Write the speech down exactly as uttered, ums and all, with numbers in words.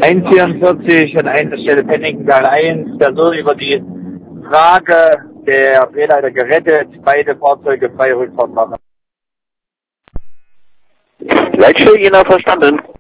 eins vierundvierzig an einer Stelle Penningenthal eins. Da wird über die Frage der Drehleiter gerettet. Beide Fahrzeuge freie Rückfahrt machen. Leitstelle, Jena, verstanden.